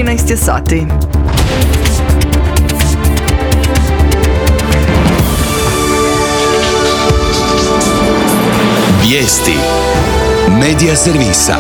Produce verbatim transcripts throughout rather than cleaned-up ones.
trinaest je sati. Vijesti Medija servisa.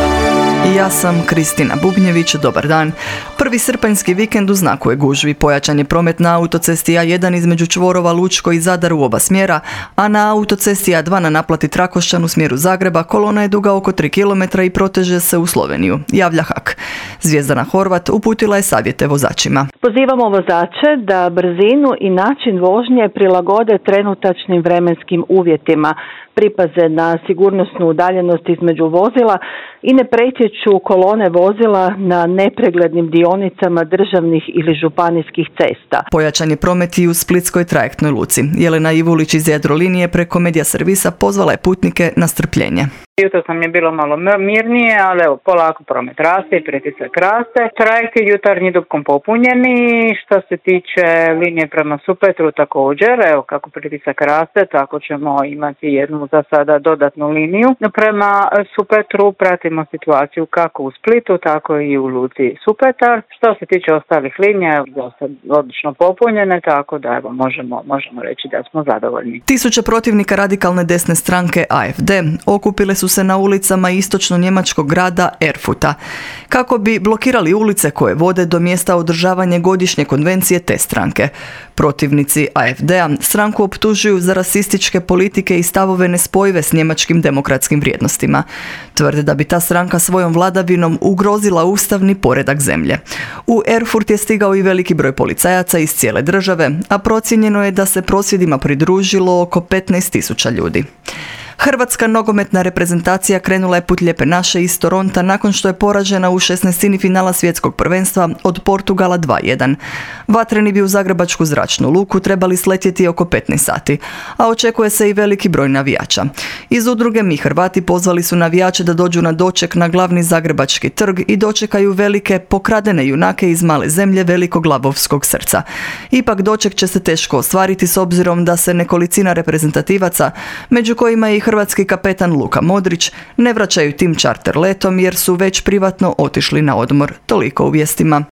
Ja sam Kristina Bubnjević, dobar dan. Prvi srpanjski vikend u znaku je gužvi. Pojačan je promet na autocesti A jedan između čvorova Lučko i Zadar u oba smjera, a na autocesti A dva na naplati Trakošćan u smjeru Zagreba kolona je duga oko tri kilometra i proteže se u Sloveniju, javlja H A K. Zvijezdana Horvat uputila je savjete vozačima. Pozivamo vozače da brzinu i način vožnje prilagode trenutačnim vremenskim uvjetima, pripaze na sigurnosnu udaljenost između vozila i ne pretječu kolone vozila na nepreglednim dionicama državnih ili županijskih cesta. Pojačan je promet i u splitskoj trajektnoj luci. Jelena Ivulić iz Jadrolinije preko Medija servisa pozvala je putnike na strpljenje. Jutro sam je bilo malo mirnije, ali evo, polako promet raste i pritisak raste. Trajekt je jutarnji dupkom popunjeni. Što se tiče linije prema Supetru također, evo kako pritisak raste, tako ćemo imati jednu za sada dodatnu liniju. Prema Supetru pratimo situaciju kako u Splitu, tako i u luci Supetar. Što se tiče ostalih linija, dosta odlično popunjene, tako da evo, možemo, možemo reći da smo zadovoljni. Tisuće protivnika radikalne desne stranke A F D okupile su se na ulicama istočno-njemačkog grada Erfuta kako bi blokirali ulice koje vode do mjesta održavanja godišnje konvencije te stranke. Protivnici A F D-a stranku optužuju za rasističke politike i stavove nespojive s njemačkim demokratskim vrijednostima. Tvrde da bi ta stranka svojom vladavinom ugrozila ustavni poredak zemlje. U Erfurt je stigao i veliki broj policajaca iz cijele države, a procijenjeno je da se prosvjedima pridružilo oko petnaest tisuća ljudi. Hrvatska nogometna reprezentacija krenula je put Lijepe naše iz Toronta nakon što je poražena u šesnaestini finala svjetskog prvenstva od Portugala dva jedan. Vatreni bi u zagrebačku zračnu luku trebali sletjeti oko petnaest sati, a očekuje se i veliki broj navijača. Iz udruge Mi Hrvati pozvali su navijače da dođu na doček na glavni zagrebački trg i dočekaju velike pokradene junake iz male zemlje velikoglavovskog srca. Ipak doček će se teško ostvariti s obzirom da se nekolicina reprezentativaca, među kojima je i hrvatski kapetan Luka Modrić, ne vraćaju tim čarter letom jer su već privatno otišli na odmor. Toliko u vijestima.